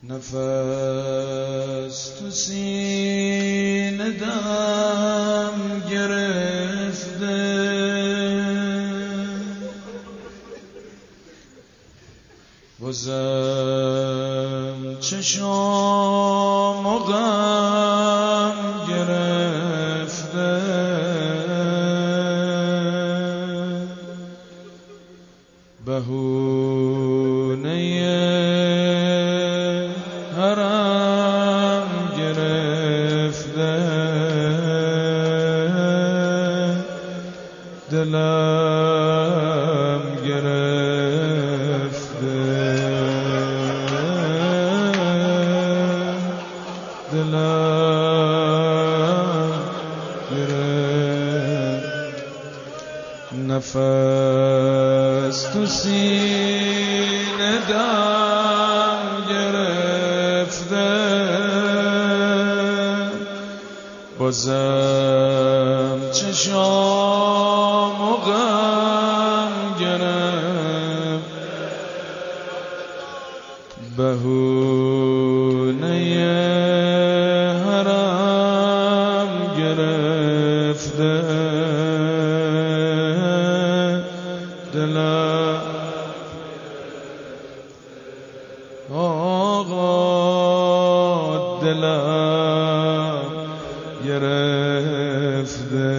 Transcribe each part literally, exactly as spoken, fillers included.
نفس تو سینه دم گرفته، بازم چشام و غم گرفته، بهونه حرم گرفته، دلم گرفته، دلم گرفته، نفس تو سینه دم گرفته، بازم چشام و غم گرفت، بهونه حرم گرفته، دلم آقا دلم گرفته،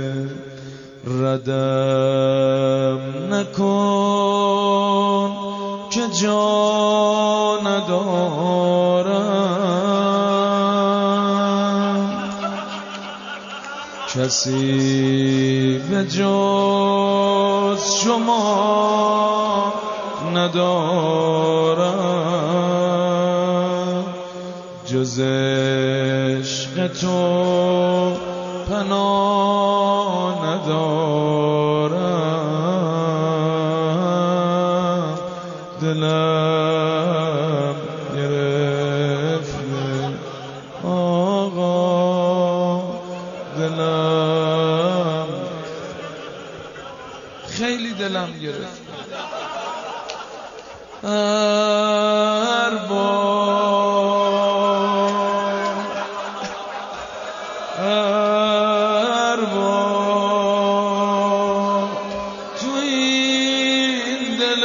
ردم نکن که جا ندارم، کسی به جز شما ندارم، جز عشق تو پناه ندارم، دلم گرفته آقا، دلم خیلی دلم گرفت. هر بار هر بار تو این دل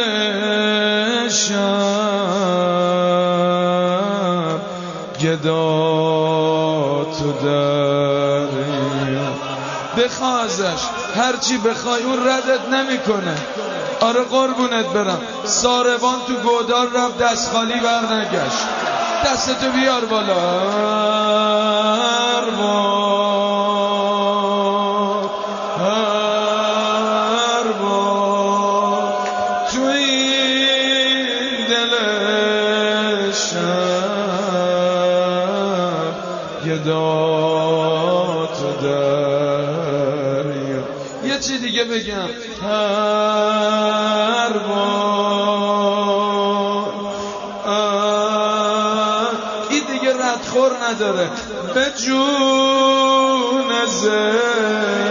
شب گدا تو دریا، بخوا ازش هرچی بخوای اون ردت نمیکنه. آره قربونت برم، ساربان تو گودار رفت دست خالی برنگشت، دستتو بیار بالا. هر بار هر بار تو این دل شب گدا تو دریا. یه چی دیگه بگم، هر بار این دیگه ردخور نداره، به جون زنده